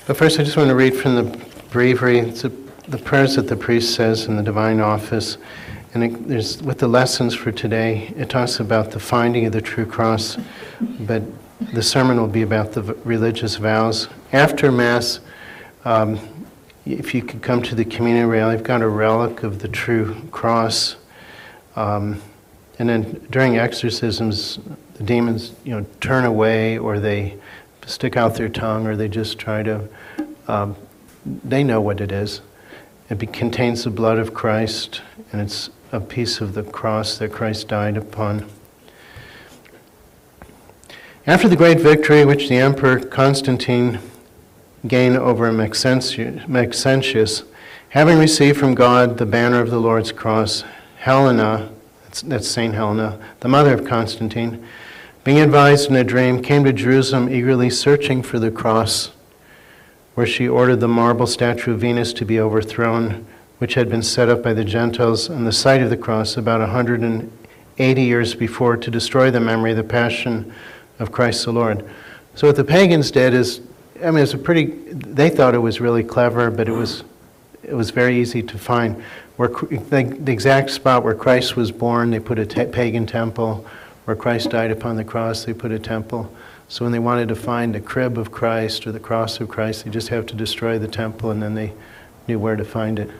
But first I just want to read from the breviary. It's the prayers that the priest says in the divine office. And there's with the lessons for today, it talks about the finding of the true cross, but the sermon will be about the religious vows. After Mass, if you could come to the communion rail, I've got a relic of the true cross. And then during exorcisms, the demons, turn away, or they stick out their tongue, or they just try to, they know what it is. It contains the blood of Christ, and it's a piece of the cross that Christ died upon. After the great victory which the Emperor Constantine gained over Maxentius, having received from God the banner of the Lord's cross, Helena, that's Saint Helena, the mother of Constantine, being advised in a dream, came to Jerusalem eagerly searching for the cross, where she ordered the marble statue of Venus to be overthrown, which had been set up by the Gentiles on the site of the cross about 180 years before, to destroy the memory of the passion of Christ the Lord. So what the pagans did is, it's they thought it was really clever, but it was very easy to find. Where the exact spot where Christ was born, they put a pagan temple. Where Christ died upon the cross, they put a temple. So when they wanted to find the crib of Christ or the cross of Christ, they just have to destroy the temple, and then they knew where to find it.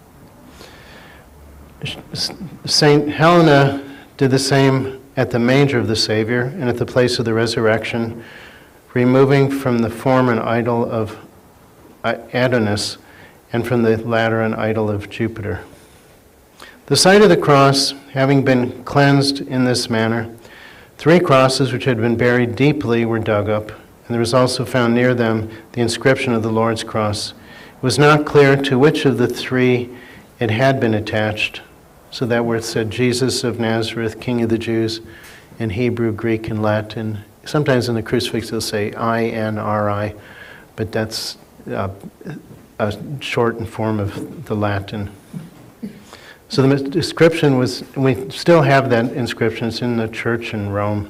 Saint Helena did the same at the manger of the Savior and at the place of the resurrection, removing from the form an idol of Adonis, and from the ladder an idol of Jupiter. The site of the cross, having been cleansed in this manner, 3 crosses which had been buried deeply were dug up, and there was also found near them the inscription of the Lord's cross. It was not clear to which of the 3 it had been attached, so that where it said Jesus of Nazareth, King of the Jews, in Hebrew, Greek, and Latin. Sometimes in the crucifix they'll say INRI, but that's a shortened form of the Latin. So the inscription was, we still have that inscription, it's in the church in Rome.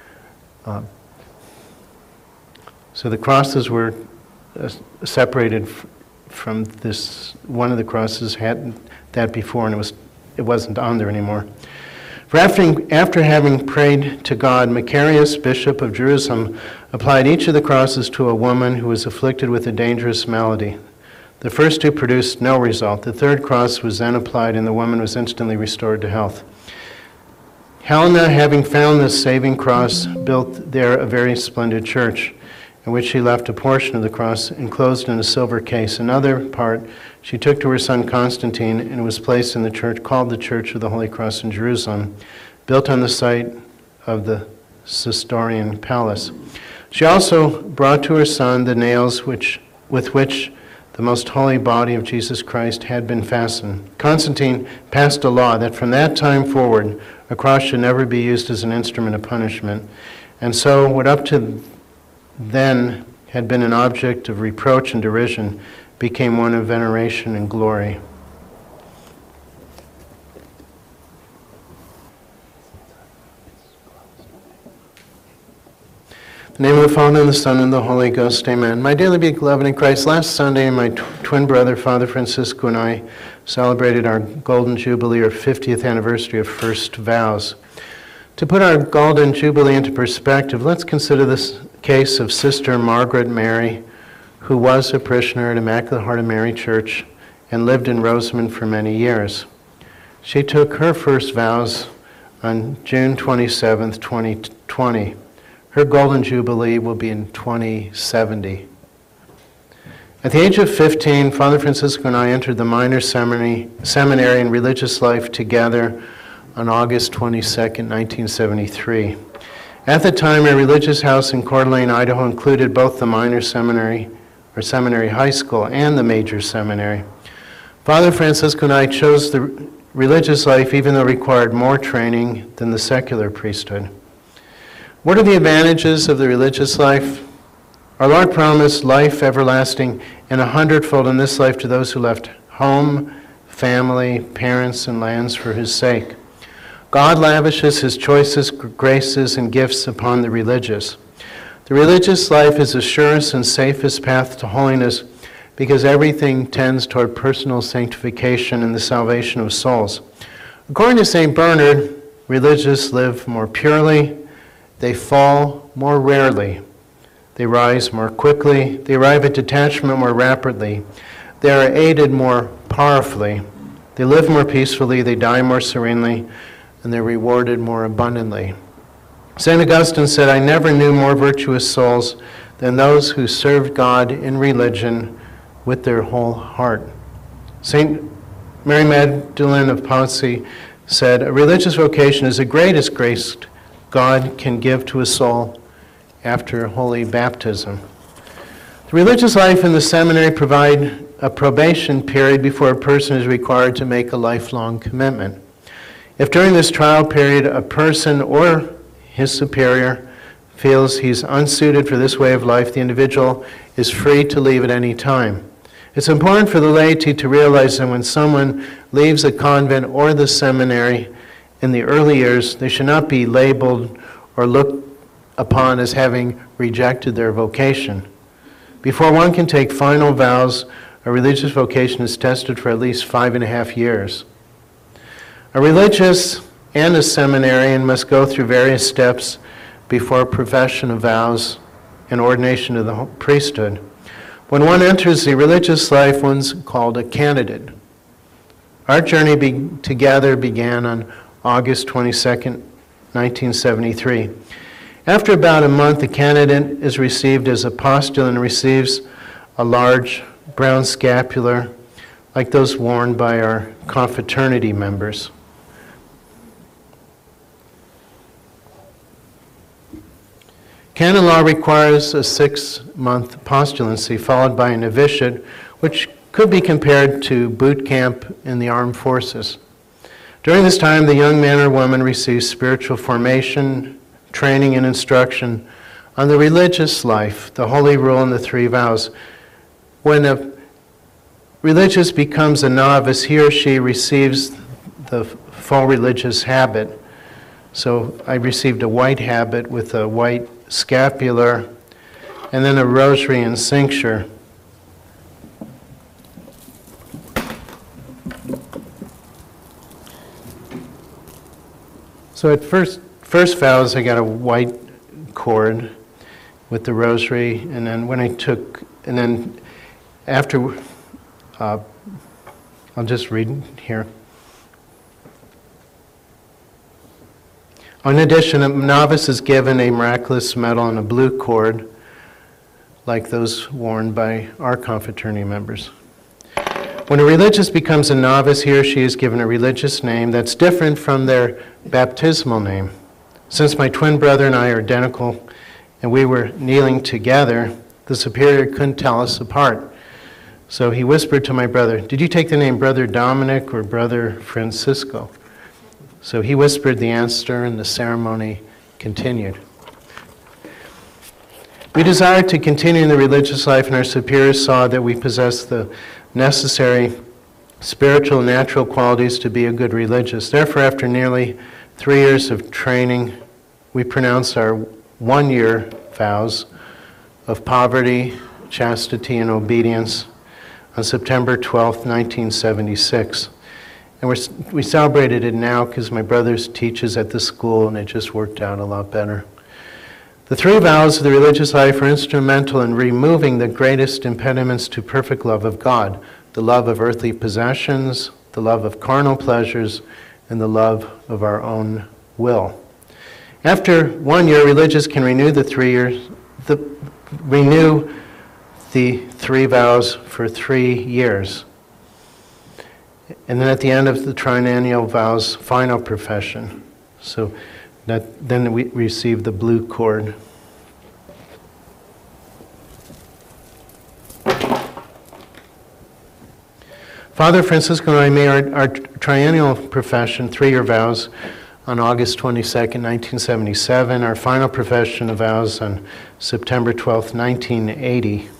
So the crosses were separated from this, one of the crosses had that before, and it wasn't on there anymore. For after having prayed to God, Macarius, Bishop of Jerusalem, applied each of the crosses to a woman who was afflicted with a dangerous malady. The first 2 produced no result. The 3rd cross was then applied, and the woman was instantly restored to health. Helena, having found this saving cross, built there a very splendid church, in which she left a portion of the cross enclosed in a silver case. Another part she took to her son Constantine, and was placed in the church called the Church of the Holy Cross in Jerusalem, built on the site of the Caestorian palace. She also brought to her son the nails with which the most holy body of Jesus Christ had been fastened. Constantine passed a law that from that time forward, a cross should never be used as an instrument of punishment. And so what up to then had been an object of reproach and derision became one of veneration and glory. In the name of the Father, and the Son, and the Holy Ghost, amen. My dearly beloved in Christ, last Sunday, my twin brother, Father Francisco, and I celebrated our Golden Jubilee, or 50th anniversary of First Vows. To put our Golden Jubilee into perspective, let's consider this case of Sister Margaret Mary, who was a parishioner at Immaculate Heart of Mary Church and lived in Rosamond for many years. She took her first vows on June 27th, 2020. Her Golden Jubilee will be in 2070. At the age of 15, Father Francisco and I entered the minor seminary and religious life together on August 22nd, 1973. At the time, our religious house in Coeur d'Alene, Idaho included both the minor seminary, or seminary high school, and the major seminary. Father Francisco and I chose the religious life even though it required more training than the secular priesthood. What are the advantages of the religious life? Our Lord promised life everlasting and 100-fold in this life to those who left home, family, parents, and lands for His sake. God lavishes His choicest graces and gifts upon the religious. The religious life is the surest and safest path to holiness because everything tends toward personal sanctification and the salvation of souls. According to St. Bernard, religious live more purely, they fall more rarely, they rise more quickly, they arrive at detachment more rapidly, they are aided more powerfully, they live more peacefully, they die more serenely, and they're rewarded more abundantly. St. Augustine said, "I never knew more virtuous souls than those who served God in religion with their whole heart." St. Mary Magdalene of Poissy said, "A religious vocation is the greatest grace God can give to a soul after holy baptism." The religious life and the seminary provide a probation period before a person is required to make a lifelong commitment. If during this trial period a person or his superior feels he's unsuited for this way of life, the individual is free to leave at any time. It's important for the laity to realize that when someone leaves a convent or the seminary in the early years, they should not be labeled or looked upon as having rejected their vocation. Before one can take final vows, a religious vocation is tested for at least 5.5 years. A religious and a seminarian must go through various steps before profession of vows and ordination to the priesthood. When one enters the religious life, one's called a candidate. Our journey together began on August 22nd, 1973. After about a month, the candidate is received as a postulant and receives a large brown scapular like those worn by our confraternity members. Canon law requires a 6-month postulancy followed by a novitiate, which could be compared to boot camp in the armed forces. During this time, the young man or woman receives spiritual formation, training, and instruction on the religious life, the holy rule, and the 3 vows. When a religious becomes a novice, he or she receives the full religious habit. So I received a white habit with a white scapular and then a rosary and cincture. So at first vows, I got a white cord with the rosary, and then after, I'll just read here. In addition, a novice is given a miraculous medal and a blue cord, like those worn by our confraternity members. When a religious becomes a novice, he or she is given a religious name that's different from their baptismal name. Since my twin brother and I are identical, and we were kneeling together, the superior couldn't tell us apart. So he whispered to my brother, "Did you take the name Brother Dominic or Brother Francisco?" So he whispered the answer, and the ceremony continued. We desired to continue in the religious life, and our superiors saw that we possessed the necessary spiritual and natural qualities to be a good religious. Therefore, after nearly 3 years of training, we pronounced our 1-year vows of poverty, chastity, and obedience on September 12th, 1976. And we celebrated it now because my brother teaches at the school, and it just worked out a lot better. The 3 vows of the religious life are instrumental in removing the greatest impediments to perfect love of God: the love of earthly possessions, the love of carnal pleasures, and the love of our own will. After 1 year, religious can renew the 3 vows for 3 years. And then at the end of the triennial vows, final profession. So then we receive the blue cord. Father Francisco and I made our triennial profession, 3-year vows, on August 22nd, 1977. Our final profession of vows on September 12th, 1980.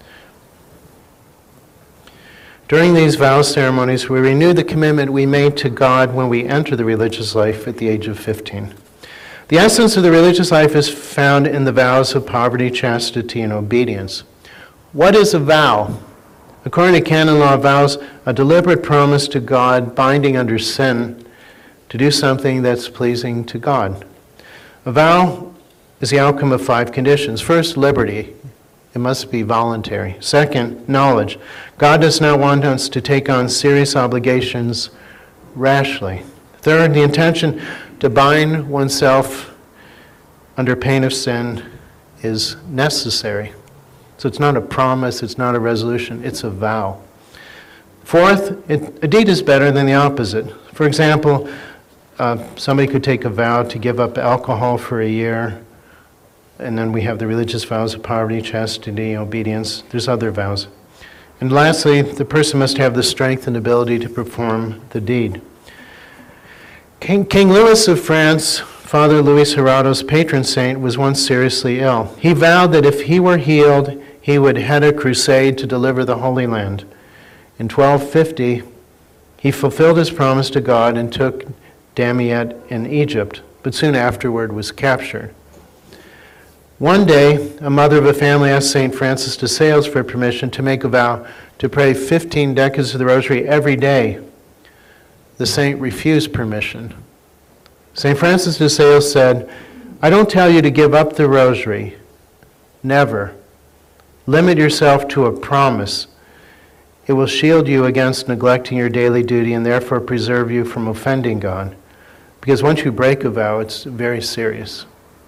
During these vow ceremonies, we renew the commitment we made to God when we enter the religious life at the age of 15. The essence of the religious life is found in the vows of poverty, chastity, and obedience. What is a vow? According to canon law, vows a deliberate promise to God, binding under sin, to do something that's pleasing to God. A vow is the outcome of 5 conditions. First, liberty. It must be voluntary. Second, knowledge. God does not want us to take on serious obligations rashly. Third, the intention to bind oneself under pain of sin is necessary. So it's not a promise, it's not a resolution, it's a vow. Fourth, a deed is better than the opposite. For example, somebody could take a vow to give up alcohol for a year, and then we have the religious vows of poverty, chastity, obedience. There's other vows. And lastly, the person must have the strength and ability to perform the deed. King Louis of France, Father Louis Herado's patron saint, was once seriously ill. He vowed that if he were healed, he would head a crusade to deliver the Holy Land. In 1250, he fulfilled his promise to God and took Damiette in Egypt, but soon afterward was captured. One day, a mother of a family asked St. Francis de Sales for permission to make a vow to pray 15 decades of the Rosary every day. The saint refused permission. St. Francis de Sales said, "I don't tell you to give up the Rosary. Never. Limit yourself to a promise. It will shield you against neglecting your daily duty and therefore preserve you from offending God. Because once you break a vow, it's very serious."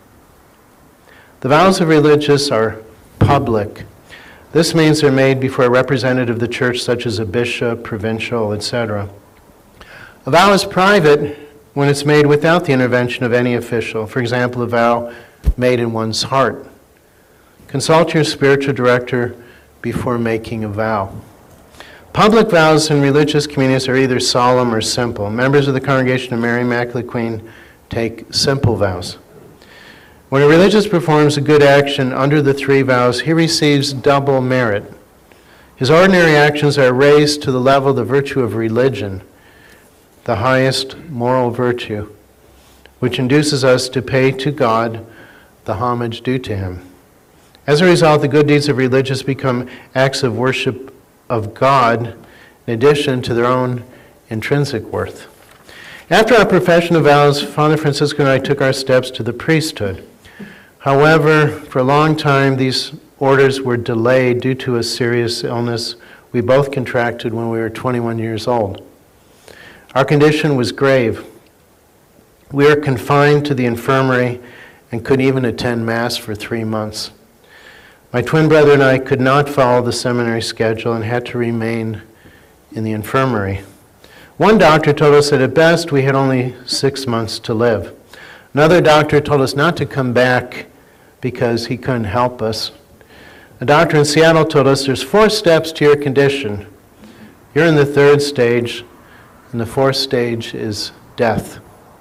The vows of religious are public. This means they're made before a representative of the church, such as a bishop, provincial, etc. A vow is private when it's made without the intervention of any official. For example, a vow made in one's heart. Consult your spiritual director before making a vow. Public vows in religious communities are either solemn or simple. Members of the Congregation of Mary Immaculate Queen take simple vows. When a religious performs a good action under the 3 vows, he receives double merit. His ordinary actions are raised to the level of the virtue of religion, the highest moral virtue, which induces us to pay to God the homage due to him. As a result, the good deeds of religious become acts of worship of God in addition to their own intrinsic worth. After our profession of vows, Father Francisco and I took our steps to the priesthood. However, for a long time, these orders were delayed due to a serious illness we both contracted when we were 21 years old. Our condition was grave. We were confined to the infirmary and couldn't even attend Mass for 3 months. My twin brother and I could not follow the seminary schedule and had to remain in the infirmary. One doctor told us that at best we had only 6 months to live. Another doctor told us not to come back because he couldn't help us. A doctor in Seattle told us there's 4 steps to your condition. You're in the 3rd stage, and the 4th stage is death.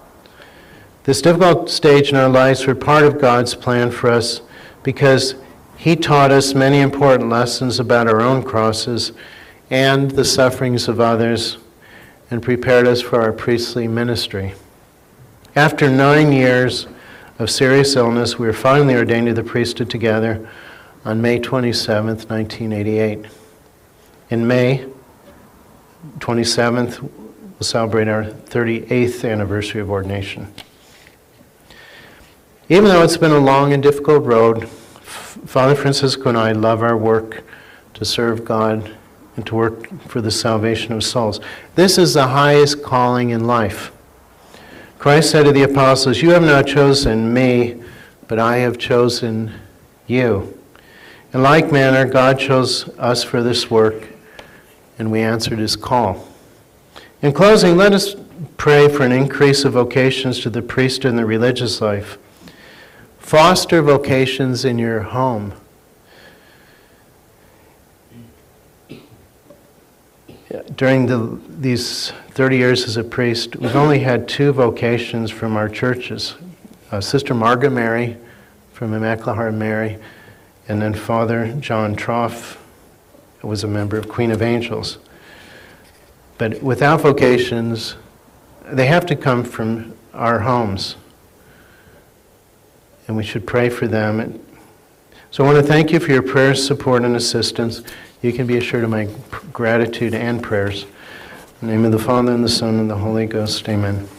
This difficult stage in our lives were part of God's plan for us because He taught us many important lessons about our own crosses and the sufferings of others and prepared us for our priestly ministry. After 9 years of serious illness, we were finally ordained to the priesthood together on May 27th, 1988. In May 27th, we'll celebrate our 38th anniversary of ordination. Even though it's been a long and difficult road, Father Francisco and I love our work to serve God and to work for the salvation of souls. This is the highest calling in life. Christ said to the apostles, "You have not chosen me, but I have chosen you." In like manner, God chose us for this work, and we answered His call. In closing, let us pray for an increase of vocations to the priesthood and the religious life. Foster vocations in your home. During these 30 years as a priest, we've only had 2 vocations from our churches. Sister Margaret Mary from Immaculate Heart of Mary, and then Father John Troff was a member of Queen of Angels. But without vocations, they have to come from our homes. and we should pray for them. So I want to thank you for your prayers, support, and assistance. You can be assured of my gratitude and prayers. In the name of the Father, and the Son, and the Holy Ghost, amen.